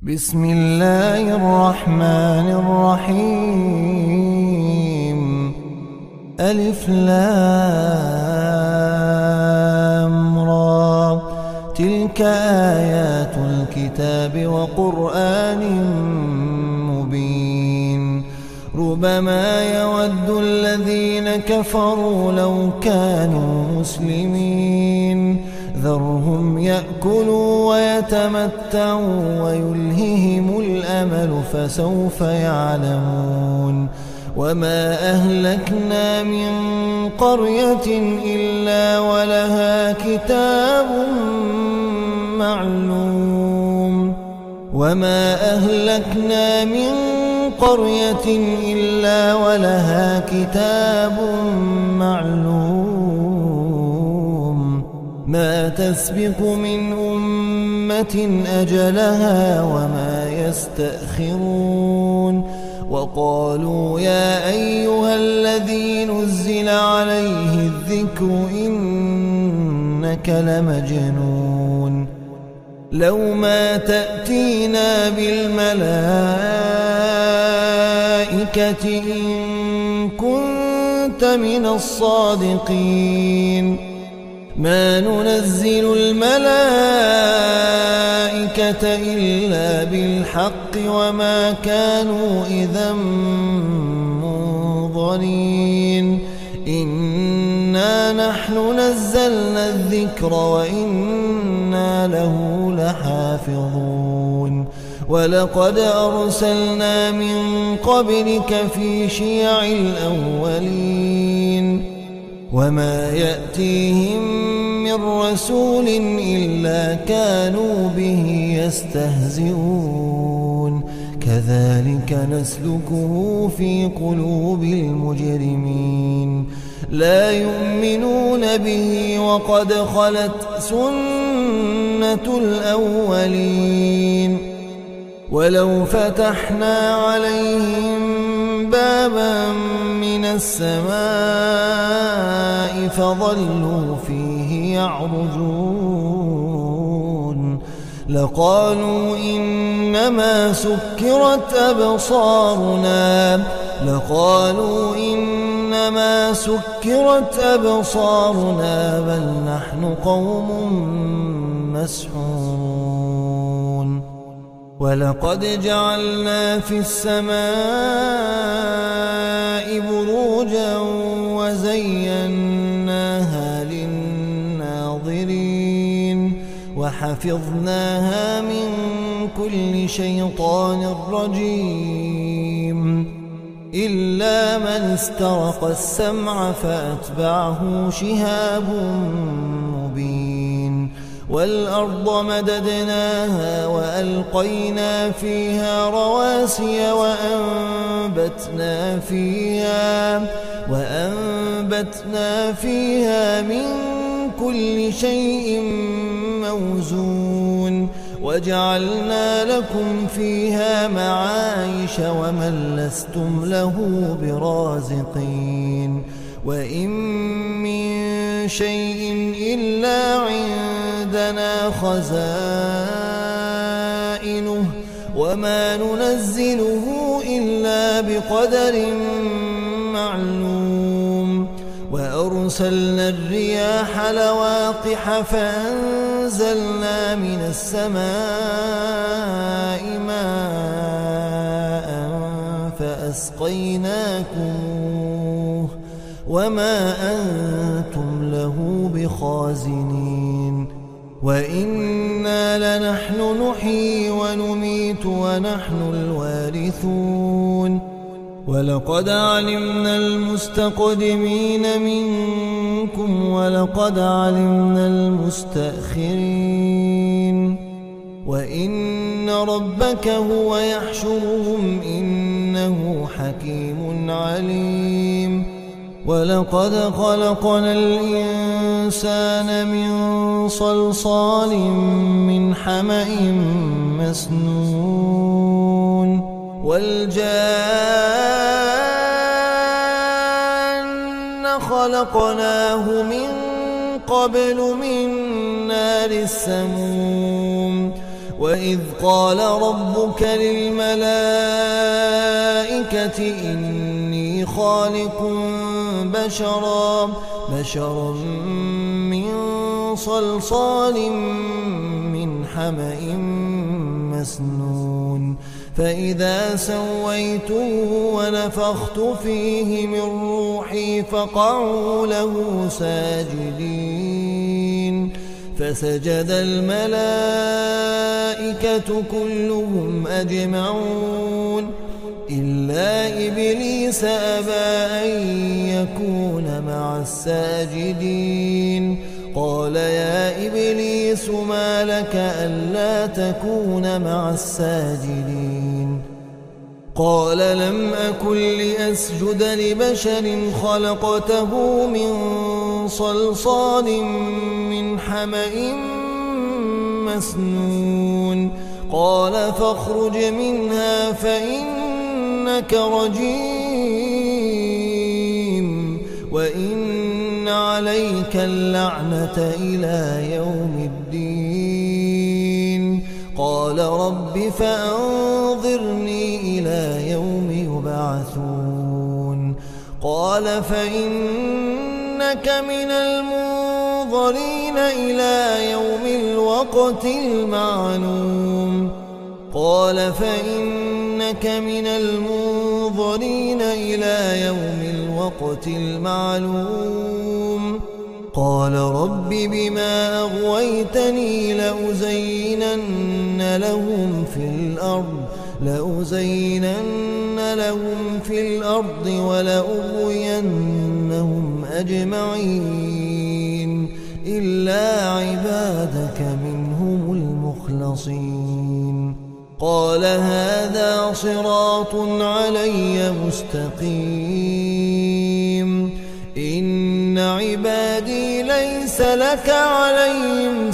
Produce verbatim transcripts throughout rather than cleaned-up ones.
بسم الله الرحمن الرحيم. ألف لام را. تلك آيات الكتاب وقرآن مبين. ربما يود الذين كفروا لو كانوا مسلمين. ذرهم يأكلوا ويتمتعوا ويلههم الأمل فسوف يعلمون. وما أهلكنا من قرية إلا ولها كتاب معلوم. وما أهلكنا من قرية إلا ولها كتاب معلوم. ما تسبق من أمة أجلها وما يستأخرون. وقالوا يا أيها الذي نزل عليه الذكر إنك لمجنون. لو ما تأتينا بالملائكة إن كنت من الصادقين. ما ننزل الملائكة إلا بالحق وما كانوا إذا منظرين. إنا نحن نزلنا الذكر وإنا له لحافظون. ولقد أرسلنا من قبلك في شيع الأولين. وما يأتيهم من رسول إلا كانوا به يستهزئون. كذلك نسلكه في قلوب المجرمين. لا يؤمنون به وقد خلت سنة الأولين. ولو فتحنا عليهم بابا من السماء فظلوا فيه يعرجون لقالوا إنما سكرت أبصارنا لقالوا إنما سكرت أبصارنا بل نحن قوم مسحورون. ولقد جعلنا في السماء بروجا وزيناها للناظرين وحفظناها من كل شيطان رجيم إلا من استرق السمع فأتبعه شهاب مبين. والأرض مددناها وألقينا فيها رواسي وأنبتنا فيها وأنبتنا فيها من كل شيء موزون. وجعلنا لكم فيها معايش ومن لستم له برازقين. وإن من شيء إلا عندنا خزائنه وما ننزله إلا بقدر معلوم. وأرسلنا الرياح لواقح فأنزلنا من السماء ماء فأسقيناكموه وما أنتم له بخازنين. وإنا لنحن نحيي ونميت ونحن الوارثون. ولقد علمنا المستقدمين منكم ولقد علمنا المستأخرين. وإن ربك هو يحشرهم إنه حكيم عليم. ولقد خلقنا الإنسان من صلصال من حمأ مسنون. والجان خلقناه من قبل من نار السموم. وإذ قال ربك للملائكة إني خالق بشرا بشرا من صلصال من حمأ مسنون فإذا سويته ونفخت فيه من روحي فقعوا له ساجدين فسجد الملائكة كلهم أجمعون إلا إبليس أبى أن يكون مع الساجدين قال يا إبليس ما لك ألا تكون مع الساجدين قال لم أكن لأسجد لبشر خلقته من صلصال من حمأ مسنون قال فاخرج منها فإنك رجيم وإن عليك اللعنة إلى يوم الدين قال رب فأنظرني إلى يوم يبعثون قال فإنك من المنظرين إلى يوم الوقت المعلوم قال فإنك من المنظرين إلى يوم الوقت المعلوم قال رب بما أغويتني لأزينن لهم في الأرض لأزينن لهم في الأرض ولأغوينهم أجمعين إلا عبادك منهم المخلصين قال هذا صراط علي مستقيم إن عبادي ليس لك عليهم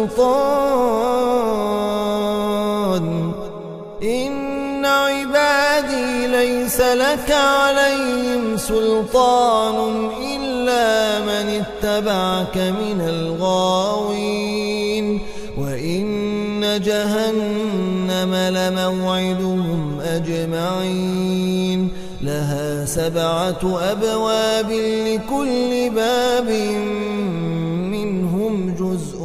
سلطان إن عبادي ليس لك عليهم سلطان إلا من اتبعك من الغاوين وإن جهنم لموعدهم أجمعين لها سبعة أبواب لكل باب منهم جزء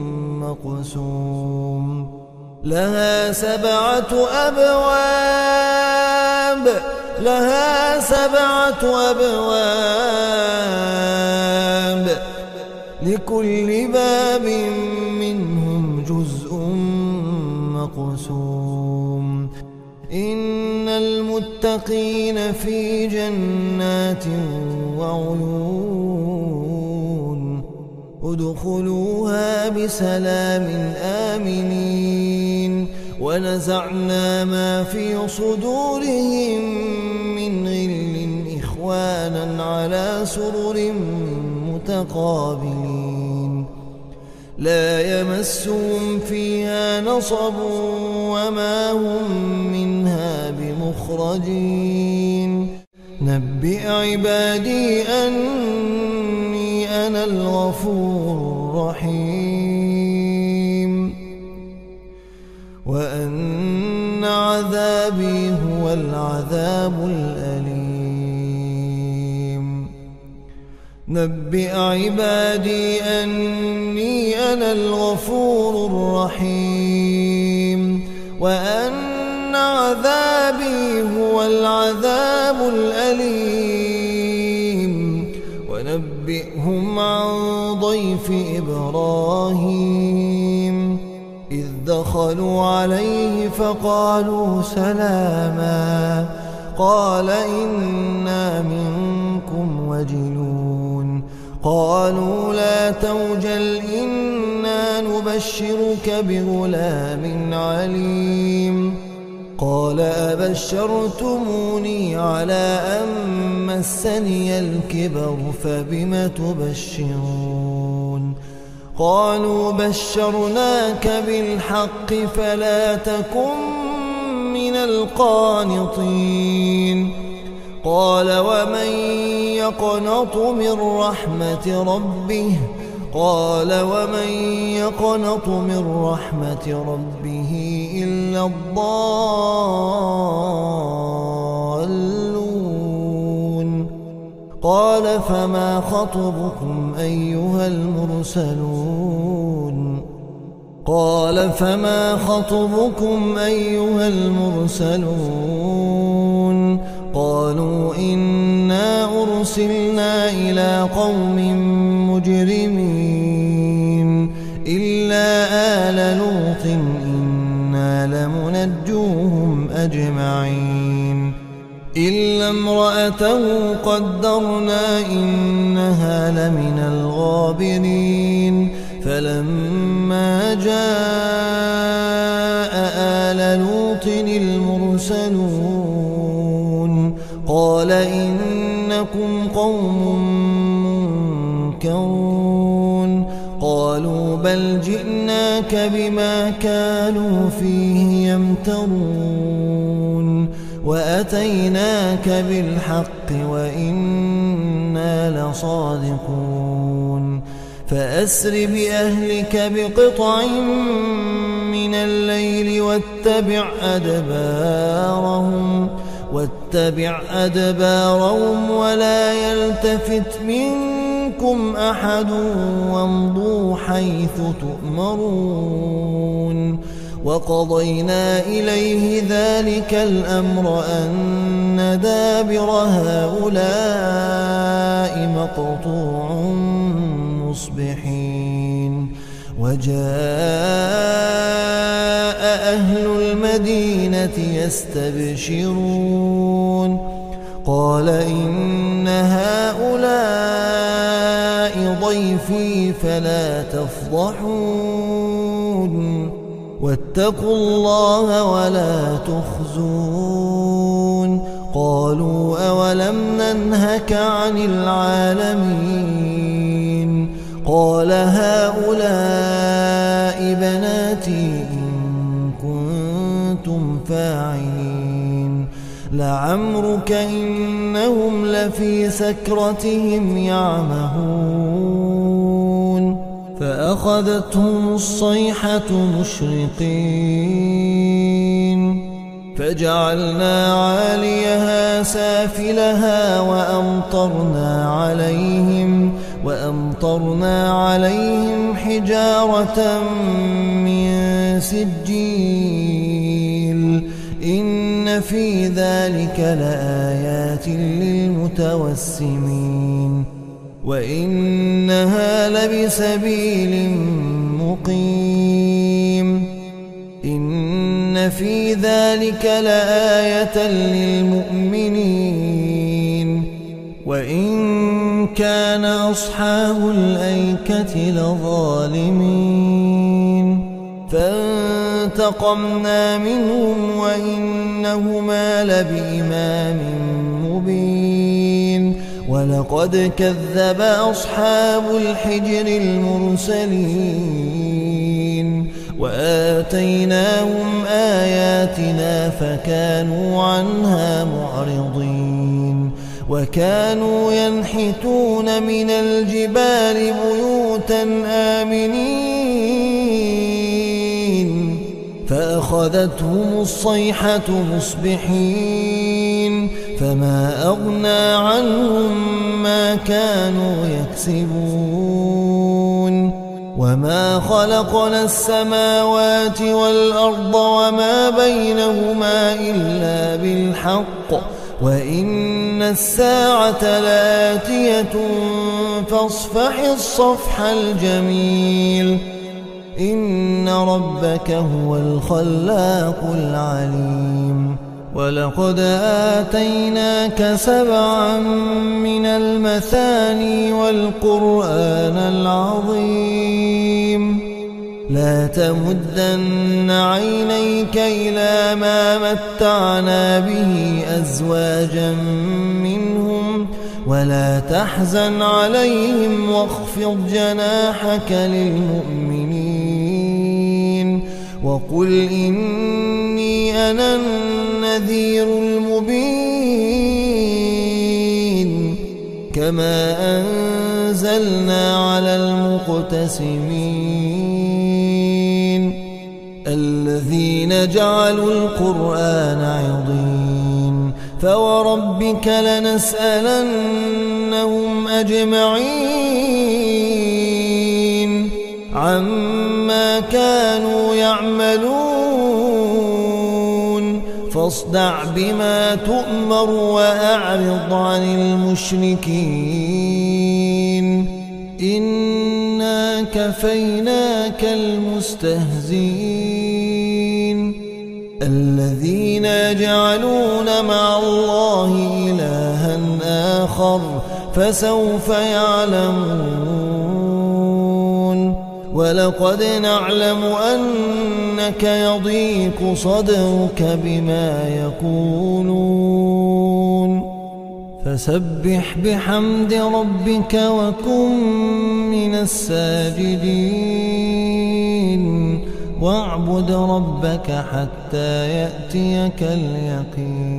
مقسوم لها سبعة أبواب لها سبعة أبواب لكل باب منهم جزء مقسوم إن المتقين في جنات وعيون ادخلوها بسلام آمنين ونزعنا ما في صدورهم من غل إخوانا على سرر متقابلين لا يمسهم فيها نصب وما هم منها بمخرجين نبئ عبادي أني أنا الغفور الرحيم وأن عذابي هو العذاب الأليم نبئ عبادي أني أنا الغفور الرحيم وأن عذابي هو العذاب الأليم ونبئهم عن ضيف إبراهيم إذ دخلوا عليه فقالوا سلاما قال إنا منكم وجلون قالوا لا توجل إنا نبشرك بغلام عليم قال أبشرتموني على أن مسني الكبر فبم تبشرون قالوا بشرناك بالحق فلا تكن من القانطين قال ومن يقنط من رحمة ربه قال ومن يقنط من رحمة ربه إلا الضالون قال فما خطبكم أيها المرسلون قال فما خطبكم أيها المرسلون قالوا إنا أرسلنا إلى قوم مجرمين إلا آل لوط إنا لمنجوهم أجمعين إلا امرأته قدرنا إنها لمن الغابرين فلما جاء آل لوط المرسلون قال إنكم قوم منكرون قالوا بل جئناك بما كانوا فيه يمترون وأتيناك بالحق وإنا لصادقون فأسر بأهلك بقطع من الليل واتبع أدبارهم واتبع أدبارهم ولا يلتفت منكم أحد وامضوا حيث تؤمرون وقضينا إليه ذلك الأمر أن دابر هؤلاء مقطوع مصبحين وجاء أهل المدينة يستبشرون قال إن هؤلاء ضيفي فلا تفضحون واتقوا الله ولا تخزون قالوا أولم ننهك عن العالمين قال هؤلاء بناتي إن كنتم فاعلين لعمرك إنهم لفي سكرتهم يعمهون فأخذتهم الصيحة مشرقين فجعلنا عاليها سافلها وأمطرنا عليهم وأمطرنا عليهم حجارة من سجيل إن في ذلك لآيات للمتوسمين وإنها لبسبيل مقيم إن في ذلك لآية للمؤمنين وإن كان أصحاب الأيكة لظالمين فانتقمنا منهم وإنهما لبإمام مبين ولقد كذب أصحاب الحجر المرسلين وآتيناهم آياتنا فكانوا عنها معرضين وكانوا ينحتون من الجبال بيوتا آمنين فأخذتهم الصيحة مصبحين فما أغنى عنهم ما كانوا يكسبون وما خلقنا السماوات والأرض وما بينهما إلا بالحق وإن الساعة لآتية فاصفح الصفح الجميل إن ربك هو الخلاق العليم ولقد آتيناك سبعا من المثاني والقرآن العظيم لا تمدن عينيك إلى ما متعنا به أزواجا منهم ولا تحزن عليهم واخفض جناحك للمؤمنين وقل إني أنا النذير المبين كما أنزلنا أنزلنا على المقتسمين الذين جعلوا القرآن عضين فوربك لنسألنهم أجمعين عما كانوا يعملون فاصدع بما تؤمر وأعرض عن المشركين إنا كفيناك المستهزئين الذين يجعلون مع الله إلها آخر فسوف يعلمون ولقد نعلم أنك يضيق صدرك بما يقولون فسبح بحمد ربك وكن من الساجدين واعبد ربك حتى يأتيك اليقين.